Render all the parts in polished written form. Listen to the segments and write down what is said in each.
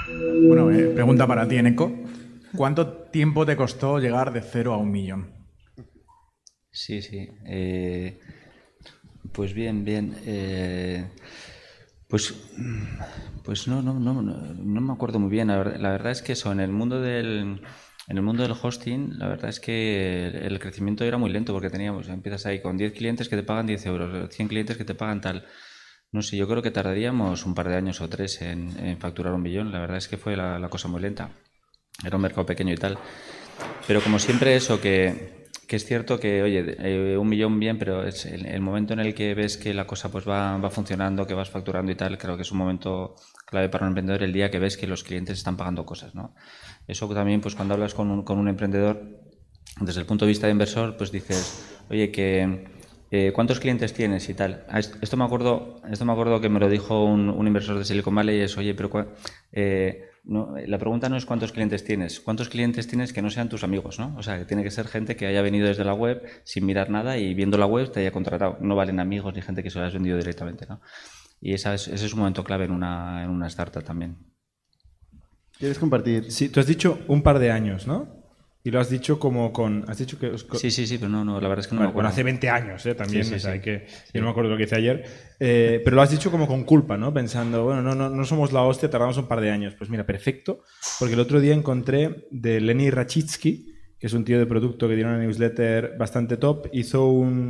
Bueno, pregunta para ti, Eneco. ¿Cuánto tiempo te costó llegar de 0 a 1 millón? Sí, sí. Pues bien, bien. Pues, pues no me acuerdo muy bien. La verdad es que eso, en el mundo del hosting, la verdad es que el crecimiento era muy lento porque empiezas ahí con 10 clientes que te pagan 10 euros, 100 clientes que te pagan tal. No sé, yo creo que tardaríamos un par de años o tres en facturar 1 millón. La verdad es que fue la cosa muy lenta. Era un mercado pequeño y tal. Pero como siempre eso, que es cierto que, oye, 1 millón bien, pero es el momento en el que ves que la cosa pues va funcionando, que vas facturando y tal, creo que es un momento clave para un emprendedor el día que ves que los clientes están pagando cosas, ¿no? Eso también, pues cuando hablas con un emprendedor, desde el punto de vista de inversor, pues dices, oye, ¿cuántos clientes tienes y tal? Esto me acuerdo que me lo dijo un inversor de Silicon Valley, es, oye, pero no, la pregunta no es cuántos clientes tienes que no sean tus amigos, ¿no? O sea, que tiene que ser gente que haya venido desde la web sin mirar nada y viendo la web te haya contratado. No valen amigos ni gente que se lo hayas vendido directamente, ¿no? Y ese es un momento clave en una startup también. ¿Quieres compartir? Sí, tú has dicho un par de años, ¿no? Y lo has dicho como con... Has dicho que... Sí, pero no, la verdad es que no me Bueno, acuerdo. hace 20 años, también, Sí, o sea, sí. yo no me acuerdo lo que hice ayer, pero lo has dicho como con culpa, ¿no? Pensando, bueno, no somos la hostia, tardamos un par de años. Pues mira, perfecto, porque el otro día encontré de Lenny Rachitsky, que es un tío de producto que tiene una newsletter bastante top, hizo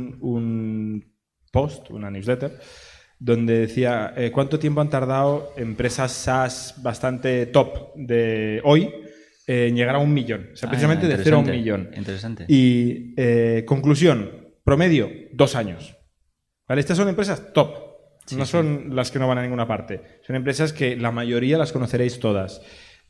un post, una newsletter, donde decía cuánto tiempo han tardado empresas SaaS bastante top de hoy en llegar a 1 millón. O sea, precisamente de 0 a 1 millón. Interesante. Y conclusión, promedio, 2 años. ¿Vale? Estas son empresas top. No son las que no van a ninguna parte. Son empresas que la mayoría las conoceréis todas.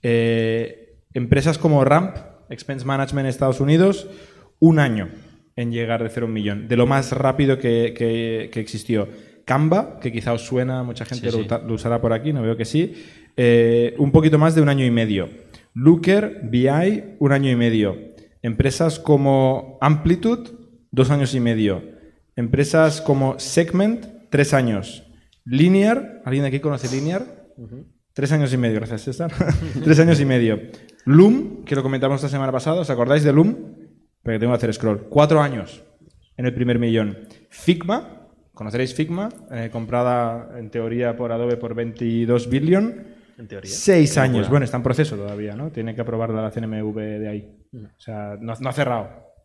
Empresas como Ramp, Expense Management en Estados Unidos, 1 año en llegar de 0 a 1 millón. De lo más rápido que existió. Canva, que quizá os suena, mucha gente lo usará por aquí, no veo que sí. Un poquito más de 1 año y medio. Looker, BI, 1 año y medio. Empresas como Amplitude, 2 años y medio. Empresas como Segment, 3 años. Linear, ¿alguien de aquí conoce Linear? 3 años y medio, gracias César. 3 años y medio. Loom, que lo comentamos la semana pasada, ¿os acordáis de Loom? Pero tengo que hacer scroll. 4 años en el primer millón. Figma, ¿conoceréis Figma? Comprada en teoría por Adobe por 22 billion. En teoría. 6 años. Bueno, está en proceso todavía, ¿no? Tiene que aprobarla la CNMV de ahí. O sea, no ha cerrado.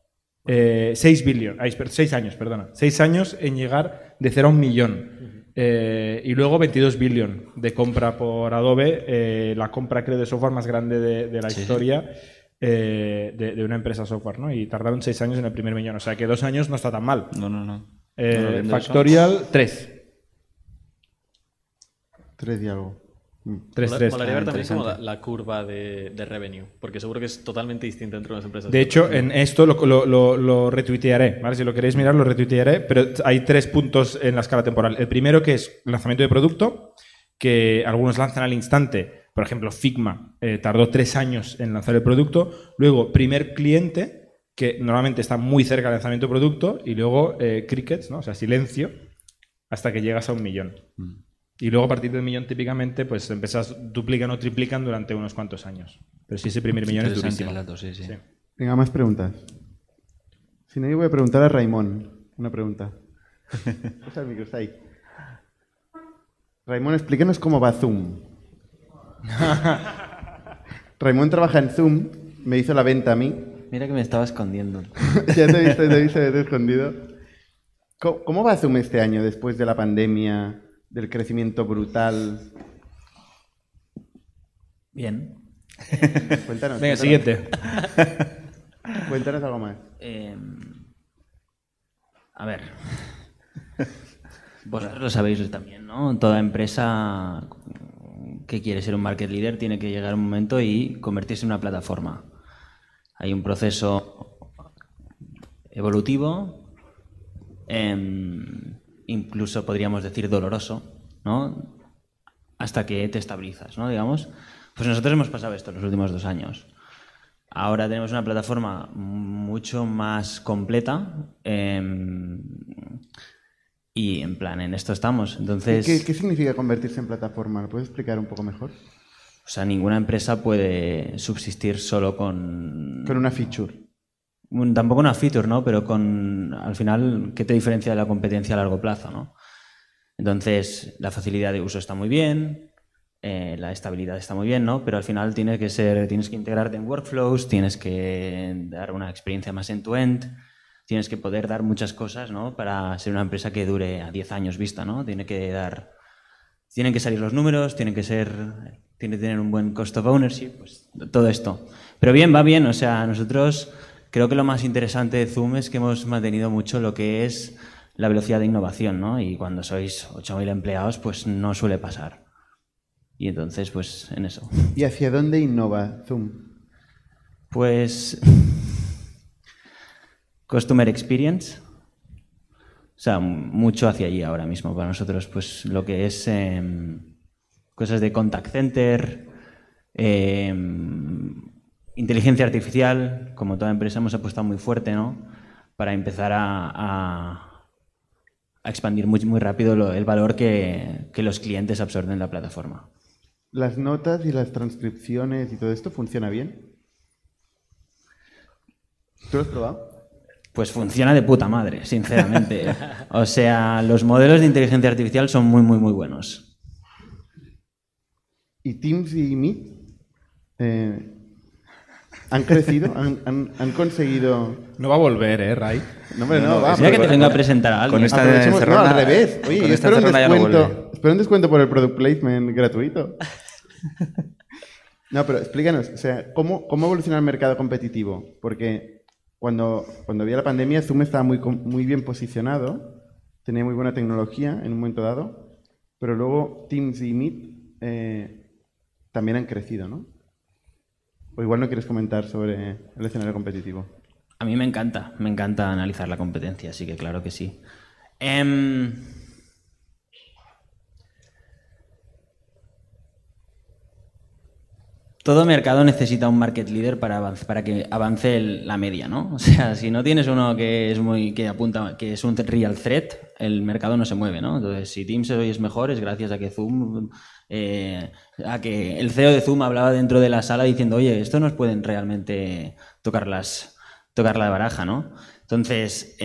6 billion. 6 años, perdona. 6 años en llegar de 0 a 1 millón. Y luego 22 billion de compra por Adobe. La compra, creo, de software más grande de la historia de una empresa software, ¿no? Y tardaron 6 años en el primer millón. O sea, que 2 años no está tan mal. No. Factorial, 3. 3 y algo. 3. Molaría ver también como la curva de revenue, porque seguro que es totalmente distinta entre unas empresas. De hecho, en esto lo retuitearé, ¿vale? Si lo queréis mirar, lo retuitearé, pero hay 3 puntos en la escala temporal. El primero, que es lanzamiento de producto, que algunos lanzan al instante. Por ejemplo, Figma tardó 3 años en lanzar el producto. Luego, primer cliente, que normalmente está muy cerca del lanzamiento de producto. Y luego, crickets, ¿no? O sea, silencio, hasta que llegas a 1 millón. Y luego a partir del millón típicamente pues empresas duplican o triplican durante unos cuantos años. Pero sí, ese primer millón es durísimo. Sí. Venga, más preguntas. Si no, yo voy a preguntar a Raimón una pregunta. Pasa el micro, está ahí. Raimón, explícanos cómo va Zoom. Raimón trabaja en Zoom, me hizo la venta a mí. Mira que me estaba escondiendo. Ya te he visto escondido. ¿Cómo va Zoom este año después de la pandemia? Del crecimiento brutal. Bien. Cuéntanos. Venga, siguiente. Cuéntanos algo más. A ver. Vosotros lo sabéis también, ¿no? Toda empresa que quiere ser un market leader tiene que llegar un momento y convertirse en una plataforma. Hay un proceso evolutivo, incluso podríamos decir doloroso, ¿no? Hasta que te estabilizas, ¿no? Digamos. Pues nosotros hemos pasado esto en los últimos 2 años. Ahora tenemos una plataforma mucho más completa y en plan, en esto estamos. Entonces, ¿Qué significa convertirse en plataforma? ¿Lo puedes explicar un poco mejor? O sea, ninguna empresa puede subsistir solo con... Con una feature. Tampoco una feature, ¿no? Pero al final, ¿qué te diferencia de la competencia a largo plazo, ¿no? Entonces, la facilidad de uso está muy bien, la estabilidad está muy bien, ¿no? Pero al final tienes que integrarte en workflows, tienes que dar una experiencia más end-to-end, tienes que poder dar muchas cosas, ¿no? Para ser una empresa que dure a 10 años vista, ¿no? Tienen que salir los números, tiene que tener un buen cost of ownership, pues todo esto. Pero bien, va bien, o sea, nosotros creo que lo más interesante de Zoom es que hemos mantenido mucho lo que es la velocidad de innovación, ¿no? Y cuando sois 8.000 empleados, pues no suele pasar. Y entonces, pues en eso. ¿Y hacia dónde innova Zoom? Pues Customer Experience. O sea, mucho hacia allí ahora mismo para nosotros. Pues lo que es cosas de contact center, inteligencia artificial. Como toda empresa hemos apostado muy fuerte, ¿no? Para empezar a expandir muy rápido el valor que los clientes absorben en la plataforma. ¿Las notas y las transcripciones y todo esto funciona bien? ¿Tú lo has probado? Pues funciona de puta madre, sinceramente. O sea, los modelos de inteligencia artificial son muy buenos. ¿Y Teams y Meet han crecido? ¿Han conseguido...? No va a volver, Ray. No, hombre, no, va. Mira que te vengo a presentar a alguien. Con esta Aprovechemos- encerrona- no, al revés. Oye, con yo esta espero un encerrona ya no descuento. vuelve. Espero un descuento por el product placement gratuito. No, pero explícanos, o sea, ¿cómo evoluciona el mercado competitivo? Porque cuando había la pandemia, Zoom estaba muy bien posicionado, tenía muy buena tecnología en un momento dado, pero luego Teams y Meet también han crecido, ¿no? O igual no quieres comentar sobre el escenario competitivo. A mí me encanta analizar la competencia, así que claro que sí. Todo mercado necesita un market leader para que avance la media, ¿no? O sea, si no tienes uno que apunta que es un real threat, el mercado no se mueve, ¿no? Entonces, si Teams hoy es mejor, es gracias a que Zoom, a que el CEO de Zoom hablaba dentro de la sala diciendo, oye, esto nos pueden realmente tocar la baraja, ¿no? Entonces,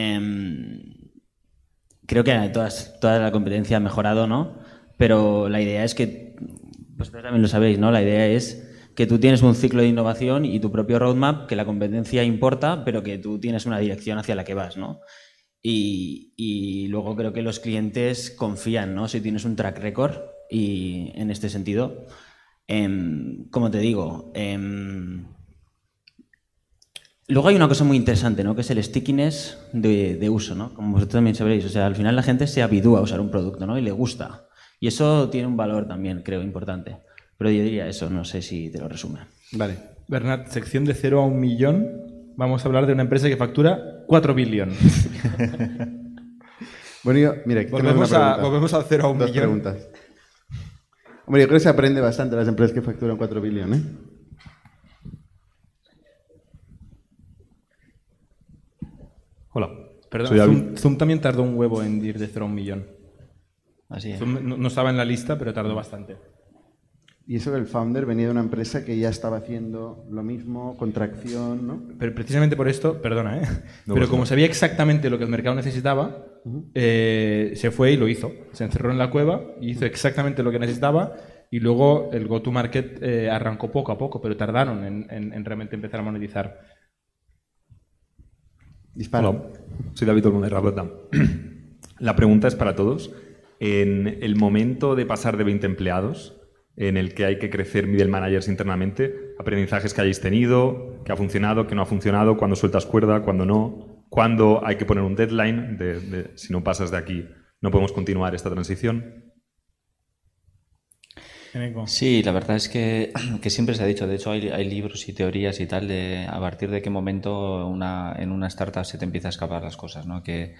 creo que toda la competencia ha mejorado, ¿no? Pero la idea es que, vosotros también lo sabéis, ¿no? La idea es que tú tienes un ciclo de innovación y tu propio roadmap, que la competencia importa, pero que tú tienes una dirección hacia la que vas, ¿no? Y luego creo que los clientes confían, ¿no? Si tienes un track record y en este sentido, como te digo, luego hay una cosa muy interesante, ¿no? Que es el stickiness de uso, ¿no? Como vosotros también sabréis, o sea, al final la gente se habitúa a usar un producto, ¿no? Y le gusta. Y eso tiene un valor también, creo, importante. Pero yo diría eso, no sé si te lo resume. Vale. Bernat, sección de 0 a 1 millón. Vamos a hablar de una empresa que factura 4 billones. Bueno, mira, aquí tenemos una pregunta. Volvemos al 0 a 1 Dos millón. preguntas. Hombre, yo creo que se aprende bastante de las empresas que facturan 4 billones. Hola. Perdón, Soy David. Zoom también tardó un huevo en ir de 0 a 1 millón. Así es. Zoom no estaba en la lista, pero tardó bastante. Y eso que el founder venía de una empresa que ya estaba haciendo lo mismo, contracción, ¿no? Pero precisamente por esto, perdona, No pero pasa como nada. sabía exactamente lo que el mercado necesitaba, se fue y lo hizo. Se encerró en la cueva y hizo exactamente lo que necesitaba y luego el go-to-market arrancó poco a poco, pero tardaron en realmente empezar a monetizar. Dispara. Hola, soy David Olmo de Rotterdam. La pregunta es para todos. En el momento de pasar de 20 empleados, en el que hay que crecer middle managers internamente, aprendizajes que hayáis tenido, que ha funcionado, que no ha funcionado, cuándo sueltas cuerda, cuándo no, cuándo hay que poner un deadline de si no pasas de aquí no podemos continuar esta transición. Sí, la verdad es que siempre se ha dicho, de hecho hay libros y teorías y tal de a partir de qué momento en una startup se te empieza a escapar las cosas, ¿no? Que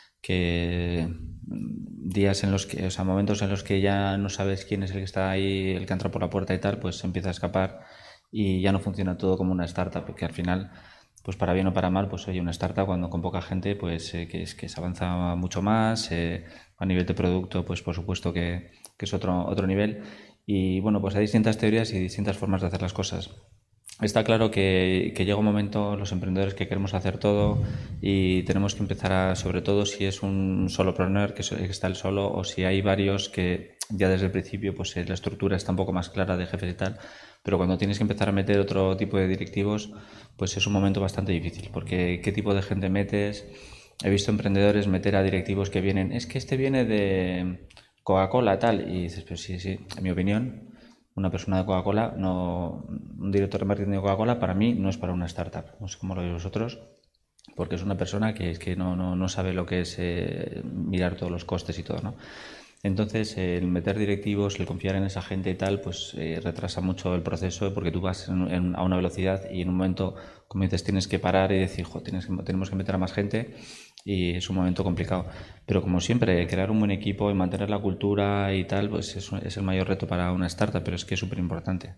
días en los que, o sea, momentos en los que ya no sabes quién es el que está ahí, el que entra por la puerta y tal, pues se empieza a escapar y ya no funciona todo como una startup, porque al final, pues para bien o para mal, pues oye, una startup cuando con poca gente, pues que se avanza mucho más, a nivel de producto, pues por supuesto que es otro nivel. Y bueno, pues hay distintas teorías y distintas formas de hacer las cosas. Está claro que llega un momento, los emprendedores, que queremos hacer todo y tenemos que empezar a, sobre todo si es un solopreneur que está el solo, o si hay varios que ya desde el principio pues la estructura está un poco más clara de jefes y tal, pero cuando tienes que empezar a meter otro tipo de directivos, pues es un momento bastante difícil, porque ¿qué tipo de gente metes? He visto emprendedores meter a directivos que vienen, es que este viene de Coca-Cola tal, y dices, pero sí, en mi opinión, una persona de Coca-Cola, no, un director de marketing de Coca-Cola para mí no es para una startup, no sé cómo lo veis vosotros, porque es una persona que es que no sabe lo que es mirar todos los costes y todo, ¿no? Entonces, el meter directivos, el confiar en esa gente y tal, pues retrasa mucho el proceso, porque tú vas a una velocidad y en un momento, como dices, tienes que parar y decir, jo, tenemos que meter a más gente, y es un momento complicado. Pero como siempre, crear un buen equipo y mantener la cultura y tal, pues es el mayor reto para una startup, pero es que es súper importante.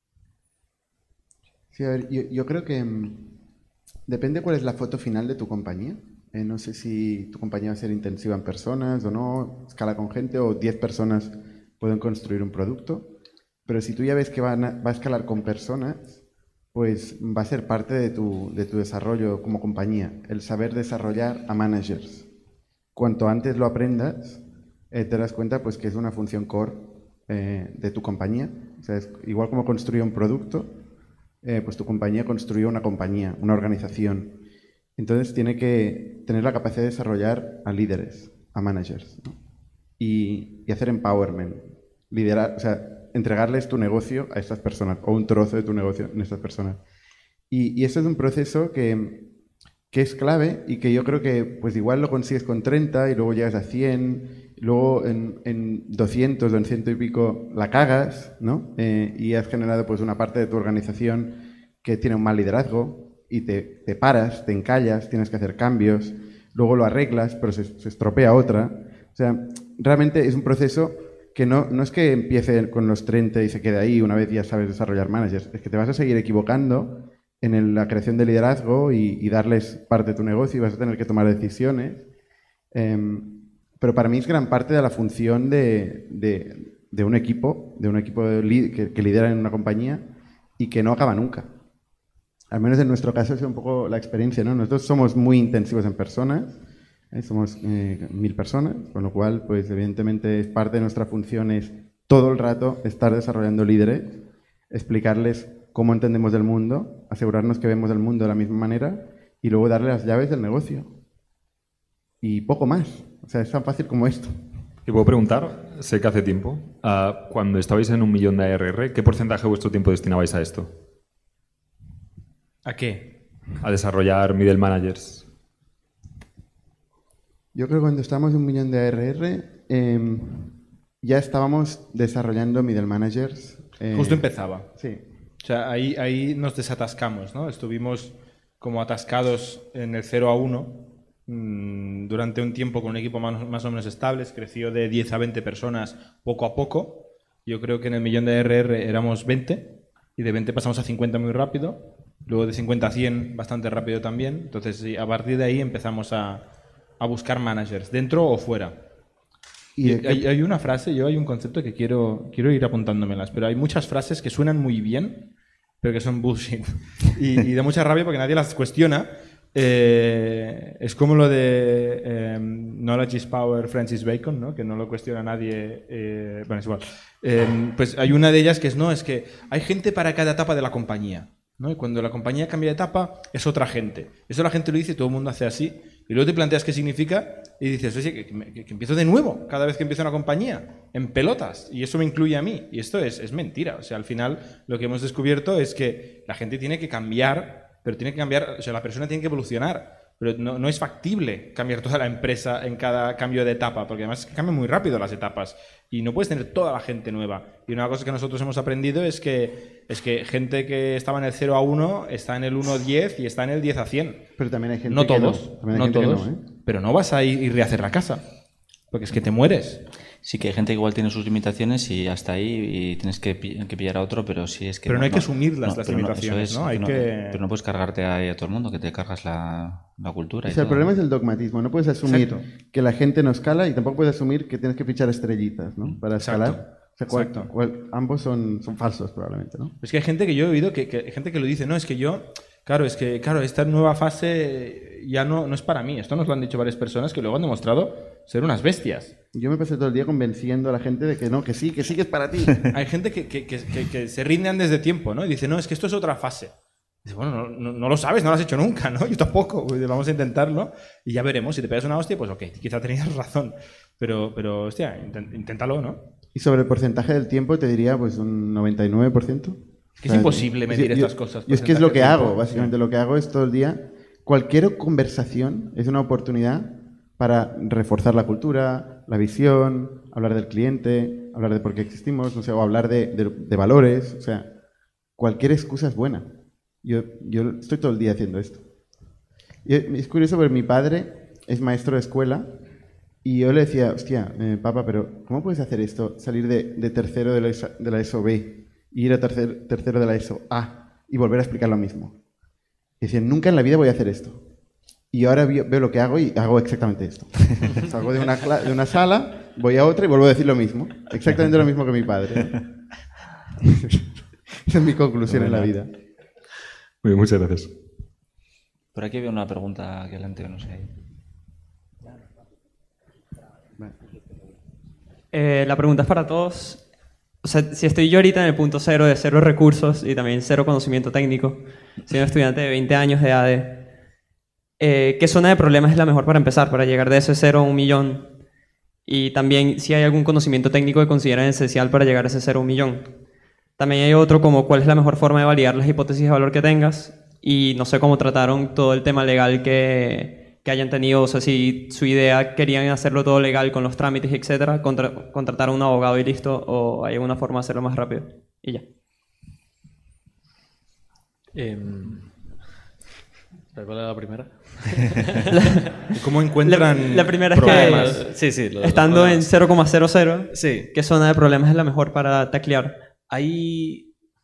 Sí, a ver, yo creo que depende cuál es la foto final de tu compañía. No sé si tu compañía va a ser intensiva en personas o no, escala con gente, o 10 personas pueden construir un producto. Pero si tú ya ves que va a escalar con personas, pues va a ser parte de tu desarrollo como compañía, el saber desarrollar a managers. Cuanto antes lo aprendas, te das cuenta pues que es una función core de tu compañía. O sea, es igual como construye un producto, pues tu compañía construye una compañía, una organización. Entonces tiene que tener la capacidad de desarrollar a líderes, a managers, ¿no? y hacer empowerment, liderar, o sea, entregarles tu negocio a estas personas, o un trozo de tu negocio a estas personas. Y eso es un proceso que es clave, y que yo creo que pues igual lo consigues con 30 y luego llegas a 100, y luego en 200 o en 100 y pico la cagas, ¿no? Y has generado pues una parte de tu organización que tiene un mal liderazgo, y te paras, te encallas, tienes que hacer cambios, luego lo arreglas, pero se estropea otra. O sea, realmente es un proceso que no es que empiece con los 30 y se quede ahí una vez ya sabes desarrollar managers, es que te vas a seguir equivocando en la creación de liderazgo y darles parte de tu negocio, y vas a tener que tomar decisiones. Pero para mí es gran parte de la función de un equipo, que lidera en una compañía y que no acaba nunca. Al menos en nuestro caso es un poco la experiencia, ¿no? Nosotros somos muy intensivos en personas, somos 1000 personas, con lo cual, pues evidentemente es parte de nuestra función es todo el rato estar desarrollando líderes, explicarles cómo entendemos el mundo, asegurarnos que vemos el mundo de la misma manera y luego darle las llaves del negocio. Y poco más. O sea, es tan fácil como esto. Y puedo preguntar, sé que hace tiempo, cuando estabais en 1 millón de ARR, ¿qué porcentaje de vuestro tiempo destinabais a esto? ¿A qué? A desarrollar middle managers. Yo creo que cuando estábamos en 1 millón de ARR, ya estábamos desarrollando middle managers. Justo empezaba. Sí. O sea, ahí nos desatascamos, ¿no? Estuvimos como atascados en el 0 a 1 durante un tiempo con un equipo más o menos estable. Creció de 10 a 20 personas poco a poco. Yo creo que en el millón de ARR éramos 20 y de 20 pasamos a 50 muy rápido. Luego de 50 a 100 bastante rápido también. Entonces, a partir de ahí empezamos a buscar managers, dentro o fuera. Y hay una frase, hay un concepto que quiero ir apuntándomelas, pero hay muchas frases que suenan muy bien, pero que son bullshit. Y da mucha rabia porque nadie las cuestiona. Es como lo de Knowledge is Power, Francis Bacon, ¿no? Que no lo cuestiona nadie. Bueno, es igual. Pues hay una de ellas que es que hay gente para cada etapa de la compañía, ¿no? Y cuando la compañía cambia de etapa, es otra gente. Eso la gente lo dice y todo el mundo hace así. Y luego te planteas qué significa y dices, oye, que empiezo de nuevo cada vez que empiezo una compañía, en pelotas. Y eso me incluye a mí. Y esto es mentira. O sea, al final lo que hemos descubierto es que la gente tiene que cambiar, pero tiene que cambiar, o sea, la persona tiene que evolucionar. Pero no es factible cambiar toda la empresa en cada cambio de etapa, porque además cambian muy rápido las etapas y no puedes tener toda la gente nueva. Y una cosa que nosotros hemos aprendido es que gente que estaba en el 0 a 1 está en el 1 a 10 y está en el 10 a 100. Pero también hay gente no que todos, no todos. Pero no vas a ir y rehacer la casa, porque es que te mueres. Sí que hay gente que igual tiene sus limitaciones y hasta ahí y tienes que pillar a otro, pero sí es que... Pero no hay que asumirlas las pero limitaciones, ¿no? Pero no puedes cargarte a todo el mundo, que te cargas la cultura. O sea, el problema es el dogmatismo. No puedes asumir Exacto. que la gente no escala y tampoco puedes asumir que tienes que fichar estrellitas, ¿no? Para escalar. Exacto. O sea, Exacto. ambos son falsos probablemente, ¿no? Es que hay gente que yo he oído que hay gente que lo dice, no, es que yo, claro, esta nueva fase ya no es para mí. Esto nos lo han dicho varias personas que luego han demostrado ser unas bestias. Yo me pasé todo el día convenciendo a la gente de que no, que sí que es para ti. Hay gente que se rinden desde tiempo, ¿no? Y dice, no, es que esto es otra fase. Dice, bueno, no lo sabes, no lo has hecho nunca, ¿no? Yo tampoco, pues vamos a intentarlo y ya veremos. Si te pegas una hostia, pues ok, quizá tenías razón. Pero hostia, inténtalo, ¿no? Y sobre el porcentaje del tiempo te diría pues un 99%. Es que es imposible medir estas cosas. Y es que es lo que porcentaje de hago, tiempo. básicamente lo que hago es todo el día. Cualquier conversación es una oportunidad para reforzar la cultura, la visión, hablar del cliente, hablar de por qué existimos, no sé, o hablar de valores. O sea, cualquier excusa es buena. Yo estoy todo el día haciendo esto. Y es curioso porque mi padre es maestro de escuela y yo le decía, hostia, papá, pero ¿cómo puedes hacer esto? Salir de tercero de la ESO B y ir a tercero de la ESO A y volver a explicar lo mismo. Y decía, nunca en la vida voy a hacer esto. Y ahora veo lo que hago y hago exactamente esto. Salgo de una sala, voy a otra y vuelvo a decir lo mismo. Exactamente lo mismo que mi padre. Esa es mi conclusión en la vida. Muy bien, muchas gracias. Por aquí había una pregunta aquí adelante, no sé. La pregunta es para todos. O sea, si estoy yo ahorita en el punto cero de cero recursos y también cero conocimiento técnico, soy un estudiante de 20 años de ADE, ¿qué zona de problemas es la mejor para empezar, para llegar de ese 0 a 1 millón? Y también si hay algún conocimiento técnico que consideran esencial para llegar a ese 0 a 1 millón. También hay otro como cuál es la mejor forma de validar las hipótesis de valor que tengas y no sé cómo trataron todo el tema legal que hayan tenido, o sea, si su idea querían hacerlo todo legal con los trámites, etcétera, contratar a un abogado y listo, o hay alguna forma de hacerlo más rápido y ya. ¿Cuál era la primera? ¿Cómo encuentran La primera es problemas? que Sí, estando en 0,00, Sí. ¿qué zona de problemas es la mejor para taclear? Hay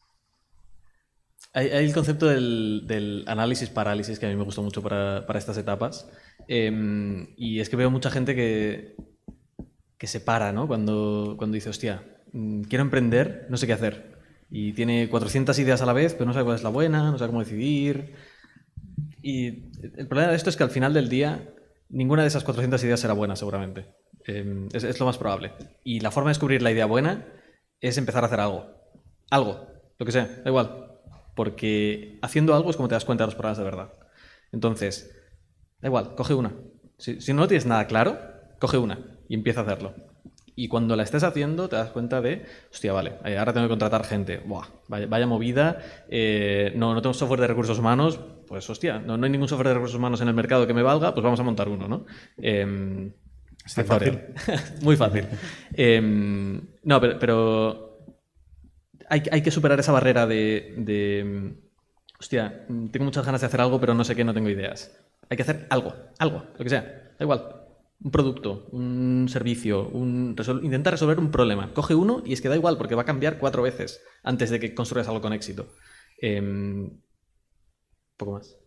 el concepto del análisis parálisis que a mí me gustó mucho para estas etapas. Y es que veo mucha gente que se para, ¿no? Cuando dice, hostia, quiero emprender, no sé qué hacer. Y tiene 400 ideas a la vez, pero no sabe cuál es la buena, no sabe cómo decidir. Y el problema de esto es que al final del día ninguna de esas 400 ideas será buena, seguramente. Es lo más probable. Y la forma de descubrir la idea buena es empezar a hacer algo. Algo, lo que sea, da igual. Porque haciendo algo es como te das cuenta de los problemas de verdad. Entonces, da igual, coge una. Si no tienes nada claro, coge una y empieza a hacerlo. Y cuando la estés haciendo te das cuenta de, hostia, vale, ahora tengo que contratar gente. Buah, vaya movida. No tengo software de recursos humanos. Pues hostia, no hay ningún software de recursos humanos en el mercado que me valga, pues vamos a montar uno, ¿no? Está fácil. Muy fácil. No, pero hay que superar esa barrera de hostia, tengo muchas ganas de hacer algo, pero no sé qué, no tengo ideas. Hay que hacer algo, lo que sea, da igual. Un producto, un servicio, intentar resolver un problema. Coge uno y es que da igual, porque va a cambiar 4 veces antes de que construyas algo con éxito. Poco más.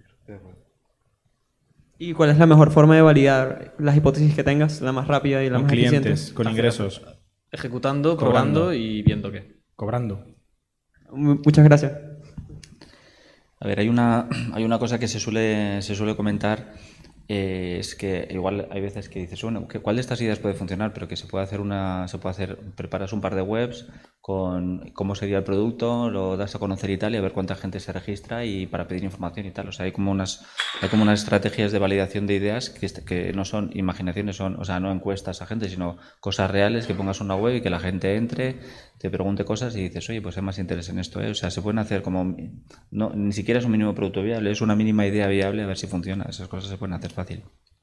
¿Y cuál es la mejor forma de validar las hipótesis que tengas? La más rápida y la Con más clientes, eficiente. con ingresos, Ejecutando, Cobrando. probando y viendo qué. cobrando. Muchas gracias. A ver, hay una cosa que se suele comentar, es que igual hay veces que dices, bueno, ¿cuál de estas ideas puede funcionar? Pero que se puede hacer preparas un par de webs con cómo sería el producto, lo das a conocer y tal, y a ver cuánta gente se registra y para pedir información y tal. O sea, hay como unas estrategias de validación de ideas que no son imaginaciones, o sea, no encuestas a gente, sino cosas reales, que pongas una web y que la gente entre, te pregunte cosas y dices, oye, pues hay más interés en esto, ¿eh? O sea, se pueden hacer como, no, ni siquiera es un mínimo producto viable, es una mínima idea viable, a ver si funciona. Esas cosas se pueden hacer fácil.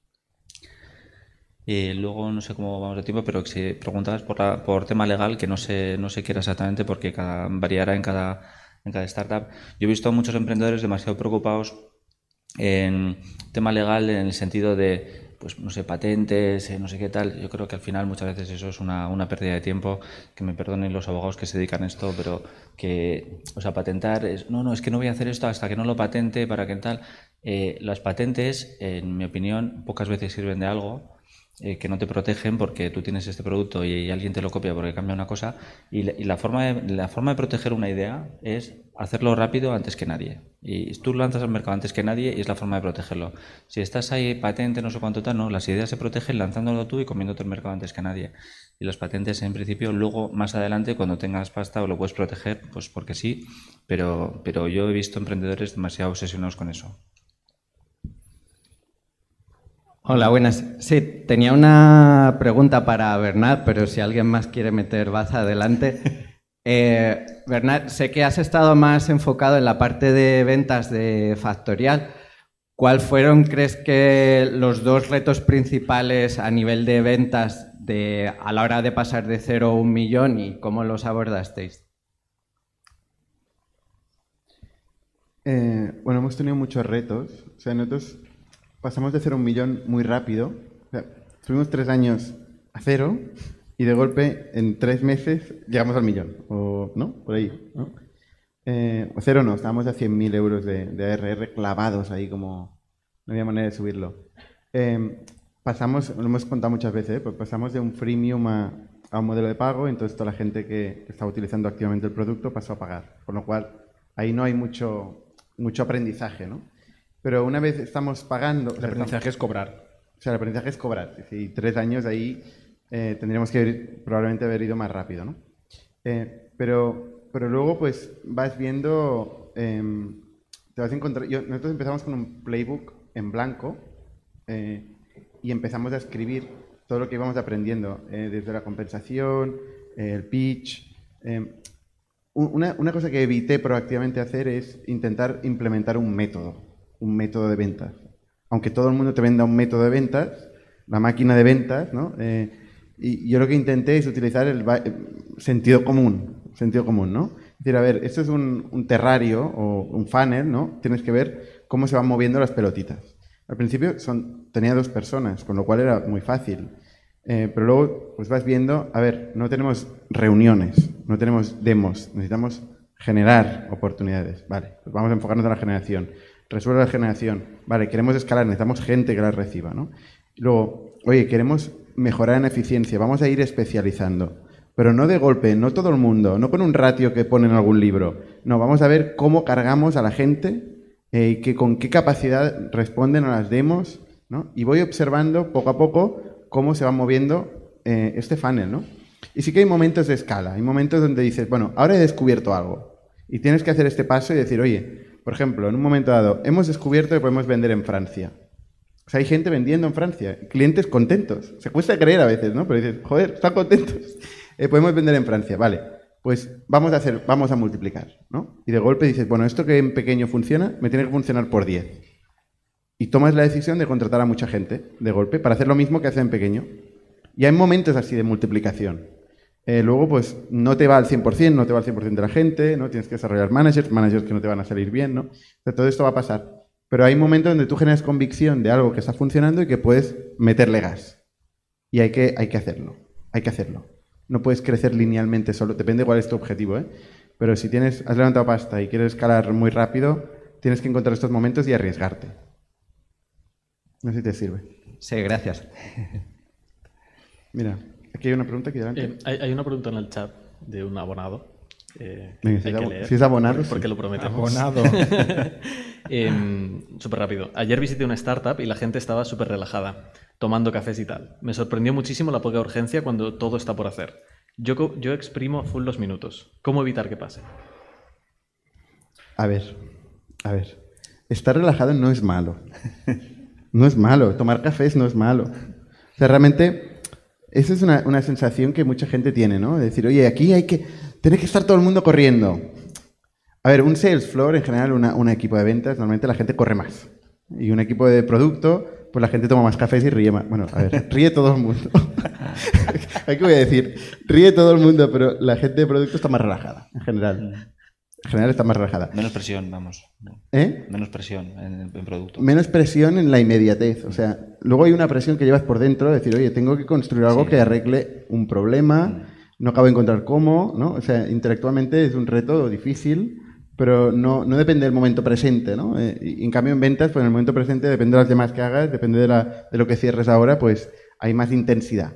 Luego no sé cómo vamos de tiempo, pero si preguntabas por tema legal, que no sé qué era exactamente porque variará en cada startup. Yo he visto a muchos emprendedores demasiado preocupados en tema legal en el sentido de, pues no sé, patentes, no sé qué tal. Yo creo que al final muchas veces eso es una pérdida de tiempo, que me perdonen los abogados que se dedican a esto, pero que, o sea, patentar es, no, es que no voy a hacer esto hasta que no lo patente, para que tal. Las patentes, en mi opinión, pocas veces sirven de algo. que no te protegen porque tú tienes este producto y alguien te lo copia porque cambia una cosa. Y la forma de proteger una idea es hacerlo rápido antes que nadie. Y tú lo lanzas al mercado antes que nadie y es la forma de protegerlo. Si estás ahí patente, no sé cuánto tal, no, las ideas se protegen lanzándolo tú y comiéndote el mercado antes que nadie. Y las patentes, en principio, luego, más adelante, cuando tengas pasta, lo puedes proteger, pues porque sí, pero yo he visto emprendedores demasiado obsesionados con eso. Hola, buenas. Sí, tenía una pregunta para Bernat, pero si alguien más quiere meter baza, adelante. Bernat, sé que has estado más enfocado en la parte de ventas de Factorial. ¿Cuál fueron, crees que, los dos retos principales a nivel de ventas a la hora de pasar de 0 a 1 millón y cómo los abordasteis? Bueno, hemos tenido muchos retos. O sea, nosotros pasamos de 0 a 1 millón muy rápido. O sea, estuvimos 3 años a 0 y de golpe en 3 meses llegamos al millón. O, ¿no? Por ahí, ¿no? O 0 no, estábamos a 100.000 euros de ARR clavados ahí como... No había manera de subirlo. Pasamos, lo hemos contado muchas veces, pues pasamos de un freemium a un modelo de pago, entonces toda la gente que estaba utilizando activamente el producto pasó a pagar. Con lo cual, ahí no hay mucho aprendizaje, ¿no? Pero una vez estamos pagando... El aprendizaje es cobrar. O sea, el aprendizaje es cobrar. Y 3 años ahí tendríamos que probablemente haber ido más rápido, ¿no? Pero luego, pues, vas viendo... te vas a encontrar... Nosotros empezamos con un playbook en blanco y empezamos a escribir todo lo que íbamos aprendiendo, desde la compensación, el pitch... Una cosa que evité proactivamente hacer es intentar implementar un método de ventas. Aunque todo el mundo te venda un método de ventas, la máquina de ventas, ¿no? Y yo lo que intenté es utilizar el sentido común, ¿no? Es decir, a ver, esto es un terrario o un funnel, ¿no? Tienes que ver cómo se van moviendo las pelotitas. Al principio tenía 2 personas, con lo cual era muy fácil. Pero luego pues vas viendo, a ver, no tenemos reuniones, no tenemos demos, necesitamos generar oportunidades. Vale, pues vamos a enfocarnos en la generación. Resuelve la generación. Vale, queremos escalar, necesitamos gente que la reciba, ¿no? Luego, oye, queremos mejorar en eficiencia, vamos a ir especializando. Pero no de golpe, no todo el mundo, no con un ratio que pone en algún libro. No, vamos a ver cómo cargamos a la gente y con qué capacidad responden a las demos, ¿no? Y voy observando poco a poco cómo se va moviendo este funnel, ¿no? Y sí que hay momentos de escala, hay momentos donde dices, bueno, ahora he descubierto algo y tienes que hacer este paso y decir, oye, por ejemplo, en un momento dado, hemos descubierto que podemos vender en Francia. O sea, hay gente vendiendo en Francia, clientes contentos. Se cuesta creer a veces, ¿no? Pero dices, joder, están contentos. Podemos vender en Francia, vale. Pues vamos a multiplicar, ¿no? Y de golpe dices, bueno, esto que en pequeño funciona, me tiene que funcionar por 10. Y tomas la decisión de contratar a mucha gente de golpe para hacer lo mismo que hace en pequeño. Y hay momentos así de multiplicación. Luego, pues, no te va al 100%, no te va al 100% de la gente, ¿no? Tienes que desarrollar managers que no te van a salir bien, ¿no? O sea, todo esto va a pasar. Pero hay momentos donde tú generas convicción de algo que está funcionando y que puedes meterle gas. Y hay que hacerlo. Hay que hacerlo. No puedes crecer linealmente solo, depende cuál es tu objetivo, ¿eh? Pero si has levantado pasta y quieres escalar muy rápido, tienes que encontrar estos momentos y arriesgarte. No sé si te sirve. Sí, gracias. Mira, aquí hay una pregunta aquí delante. Hay una pregunta en el chat de un abonado. Venga, si es abonado, porque sí. lo prometemos. Abonado. Súper rápido. Ayer visité una startup y la gente estaba súper relajada, tomando cafés y tal. Me sorprendió muchísimo la poca urgencia cuando todo está por hacer. Yo exprimo a full los minutos. ¿Cómo evitar que pase? A ver. Estar relajado no es malo. No es malo. Tomar cafés no es malo. O sea, realmente, esa es una sensación que mucha gente tiene, ¿no? De decir, oye, aquí tiene que estar todo el mundo corriendo. A ver, un sales floor, en general, un equipo de ventas, normalmente la gente corre más. Y un equipo de producto, pues la gente toma más cafés y ríe más. Bueno, a ver, ríe todo el mundo. ¿Qué voy a decir? Ríe todo el mundo, pero la gente de producto está más relajada, en general. En general está más relajada. Menos presión, vamos. ¿Eh? Menos presión en producto. Menos presión en la inmediatez. O sea, luego hay una presión que llevas por dentro de decir, oye, tengo que construir algo que arregle un problema, no acabo de encontrar cómo, ¿no? O sea, intelectualmente es un reto difícil, pero no depende del momento presente, ¿no? Y en cambio en ventas, pues en el momento presente depende de las demás que hagas, depende de lo que cierres ahora, pues hay más intensidad.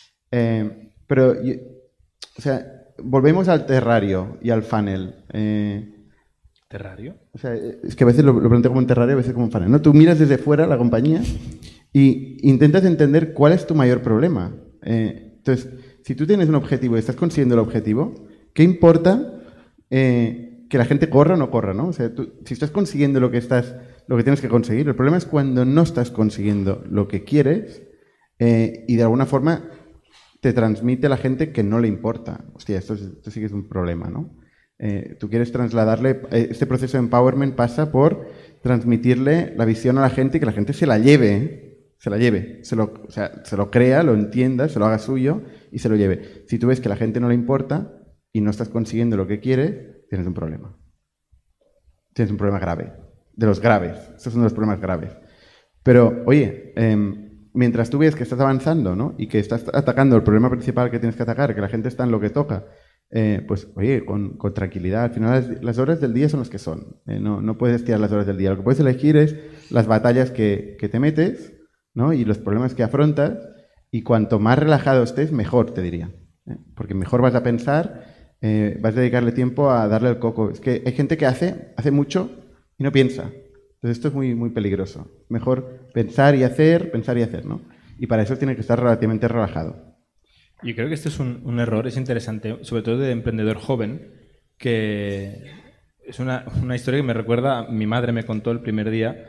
Pero, o sea, volvemos al terrario y al funnel. ¿Terrario? O sea, es que a veces lo planteo como un terrario, a veces como un funnel, ¿no? Tú miras desde fuera la compañía y intentas entender cuál es tu mayor problema. Entonces, si tú tienes un objetivo y estás consiguiendo el objetivo, ¿qué importa que la gente corra o no corra, ¿no? O sea, si estás consiguiendo lo que tienes que conseguir, el problema es cuando no estás consiguiendo lo que quieres y de alguna forma te transmite a la gente que no le importa. Hostia, esto sí que es un problema, ¿no? Tú quieres trasladarle, este proceso de empowerment pasa por transmitirle la visión a la gente y que la gente se la lleve, se lo crea, lo entienda, se lo haga suyo y se lo lleve. Si tú ves que a la gente no le importa y no estás consiguiendo lo que quieres, tienes un problema. Tienes un problema grave, de los graves. Estos son los problemas graves. Pero, oye, mientras tú ves que estás avanzando, ¿no? Y que estás atacando el problema principal que tienes que atacar, que la gente está en lo que toca, pues, oye, con tranquilidad. Al final las horas del día son las que son. No puedes tirar las horas del día. Lo que puedes elegir es las batallas que te metes, ¿no? Y los problemas que afrontas. Y cuanto más relajado estés, mejor, te diría. Porque mejor vas a pensar, vas a dedicarle tiempo a darle el coco. Es que hay gente que hace mucho y no piensa. Entonces esto es muy, muy peligroso. Mejor pensar y hacer, ¿no? Y para eso tiene que estar relativamente relajado. Yo creo que este es un error, es interesante, sobre todo de emprendedor joven, que es una historia que me recuerda, mi madre me contó el primer día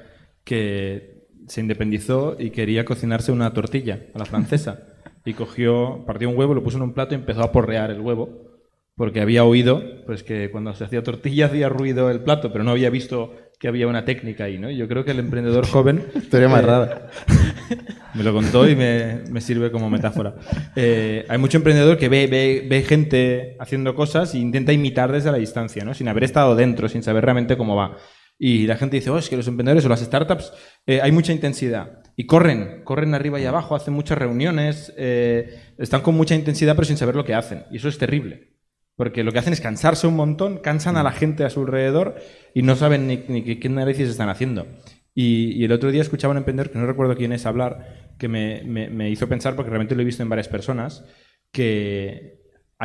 que se independizó y quería cocinarse una tortilla a la francesa. Y partió un huevo, lo puso en un plato y empezó a porrear el huevo, porque había oído pues que cuando se hacía tortilla hacía ruido el plato, pero no había visto que había una técnica ahí, ¿no? Y yo creo que el emprendedor joven... Historia más rara. Me lo contó y me sirve como metáfora. Hay mucho emprendedor que ve gente haciendo cosas e intenta imitar desde la distancia, ¿no? Sin haber estado dentro, sin saber realmente cómo va. Y la gente dice, es que los emprendedores o las startups hay mucha intensidad. Y corren arriba y abajo, hacen muchas reuniones, están con mucha intensidad pero sin saber lo que hacen. Y eso es terrible. Porque lo que hacen es cansarse un montón, cansan a la gente a su alrededor y no saben ni qué narices están haciendo. Y el otro día escuchaba a un emprendedor, que no recuerdo quién es, hablar, que me hizo pensar, porque realmente lo he visto en varias personas, que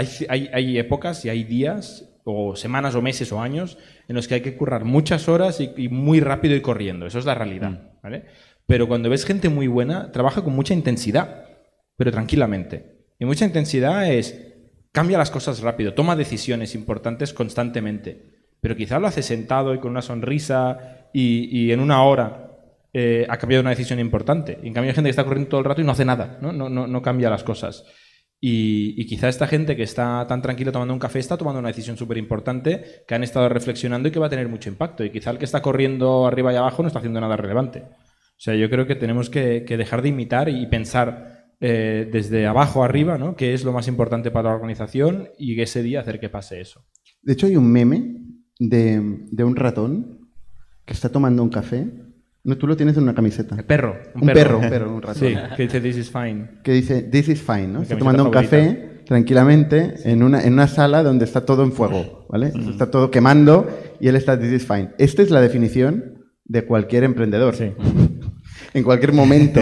hay épocas y hay días o semanas o meses o años en los que hay que currar muchas horas y muy rápido y corriendo. Eso es la realidad, ¿vale? Pero cuando ves gente muy buena, trabaja con mucha intensidad, pero tranquilamente. Y mucha intensidad es... cambia las cosas rápido, toma decisiones importantes constantemente, pero quizás lo hace sentado y con una sonrisa y en una hora ha cambiado una decisión importante. Y en cambio hay gente que está corriendo todo el rato y no hace nada, no cambia las cosas. Y quizá esta gente que está tan tranquila tomando un café está tomando una decisión súper importante que han estado reflexionando y que va a tener mucho impacto. Y quizá el que está corriendo arriba y abajo no está haciendo nada relevante. O sea, yo creo que tenemos que dejar de imitar y pensar desde abajo arriba, ¿no? Qué es lo más importante para la organización y ese día hacer que pase eso. De hecho, hay un meme de un ratón que está tomando un café. No, tú lo tienes en una camiseta. Un perro, un ratón. Sí, que dice this is fine. Que dice this is fine, ¿no? Está tomando un café tranquilamente en una sala donde está todo en fuego, ¿vale? Está todo quemando y él está this is fine. Esta es la definición de cualquier emprendedor. Sí. En cualquier momento.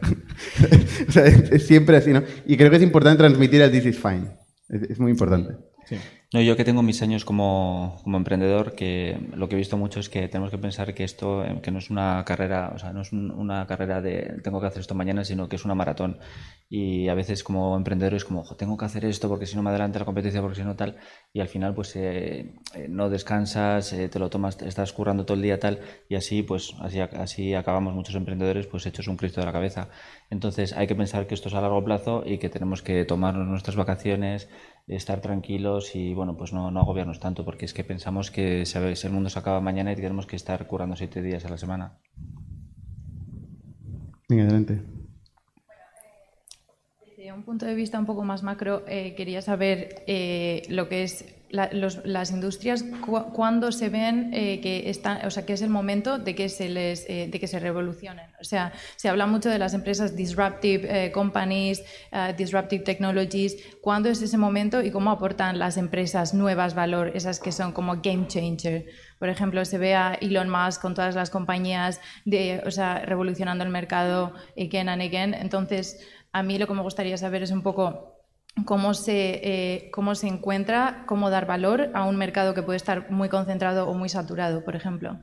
O sea, es siempre así, ¿no? Y creo que es importante transmitir el this is fine. Es muy importante. Sí. No, yo que tengo mis años como emprendedor, que lo que he visto mucho es que tenemos que pensar que esto que no es una carrera, o sea, no es una carrera de tengo que hacer esto mañana, sino que es una maratón. Y a veces como emprendedor es como, tengo que hacer esto porque si no me adelanta la competencia, porque si no tal, y al final pues no descansas, te lo tomas, estás currando todo el día tal, y así pues así acabamos muchos emprendedores pues hechos un Cristo de la cabeza. Entonces hay que pensar que esto es a largo plazo y que tenemos que tomarnos nuestras vacaciones, estar tranquilos y bueno, pues no agobiarnos tanto, porque es que pensamos que el mundo se acaba mañana y tenemos que estar currando 7 días a la semana. Venga, adelante. Desde un punto de vista un poco más macro, quería saber lo que es las industrias cuándo se ven que están, o sea, que es el momento de que se revolucionen. O sea, se habla mucho de las empresas disruptive companies, disruptive technologies. ¿Cuándo es ese momento y cómo aportan las empresas nuevas valor, esas que son como game changer? Por ejemplo, se ve a Elon Musk con todas las compañías revolucionando el mercado again and again. Entonces, a mí lo que me gustaría saber es un poco cómo se encuentra, cómo dar valor a un mercado que puede estar muy concentrado o muy saturado, por ejemplo.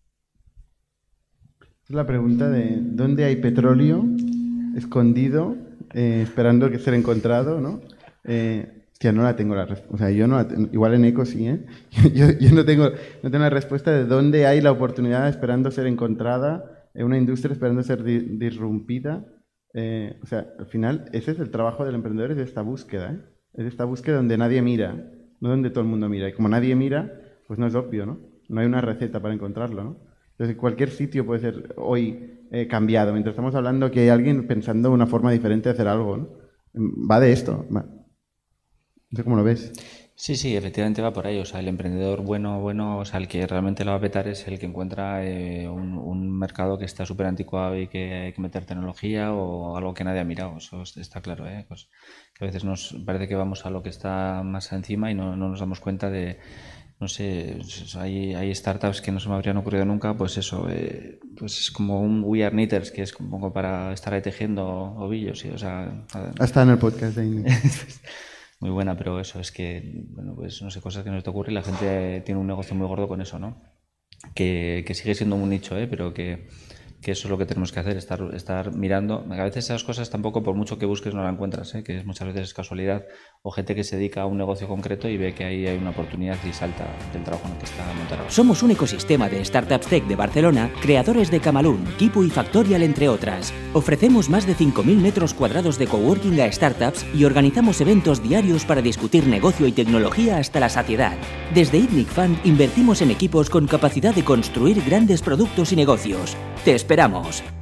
Es la pregunta de dónde hay petróleo escondido, esperando que ser encontrado, ¿no? Hostia, no la tengo la respuesta. O sea, yo no igual en Eco sí, ¿eh? Yo no tengo la respuesta de dónde hay la oportunidad esperando ser encontrada, en una industria esperando ser disrumpida. O sea, al final, ese es el trabajo del emprendedor, es esta búsqueda, ¿eh? Es esta búsqueda donde nadie mira, no donde todo el mundo mira. Y como nadie mira, pues no es obvio, ¿no? No hay una receta para encontrarlo, ¿no? Entonces, cualquier sitio puede ser hoy cambiado. Mientras estamos hablando que hay alguien pensando una forma diferente de hacer algo, ¿no? Va de esto. No sé cómo lo ves. Sí, efectivamente va por ahí. O sea, el emprendedor bueno, o sea, el que realmente lo va a petar es el que encuentra un mercado que está súper anticuado y que hay que meter tecnología o algo que nadie ha mirado. Eso está claro, ¿eh? Pues que a veces nos parece que vamos a lo que está más encima y no nos damos cuenta de, no sé, hay startups que no se me habrían ocurrido nunca, pues eso, pues es como un We Are Knitters, que es como para estar ahí tejiendo ovillos. ¿Sí? O sea, hasta en el podcast de Inés. Muy buena, pero eso es que, bueno, pues no sé, cosas que no te ocurren y la gente tiene un negocio muy gordo con eso, ¿no? Que sigue siendo un nicho, pero que eso es lo que tenemos que hacer, estar mirando. A veces esas cosas tampoco, por mucho que busques, no las encuentras, que muchas veces es casualidad, o gente que se dedica a un negocio concreto y ve que ahí hay una oportunidad y salta del trabajo en el que está montado. Somos un ecosistema de startups tech de Barcelona, creadores de Camalún, Kipu y Factorial, entre otras. Ofrecemos más de 5.000 metros cuadrados de coworking a startups y organizamos eventos diarios para discutir negocio y tecnología hasta la saciedad. Desde ITNIC Fund invertimos en equipos con capacidad de construir grandes productos y negocios. ¡Te esperamos!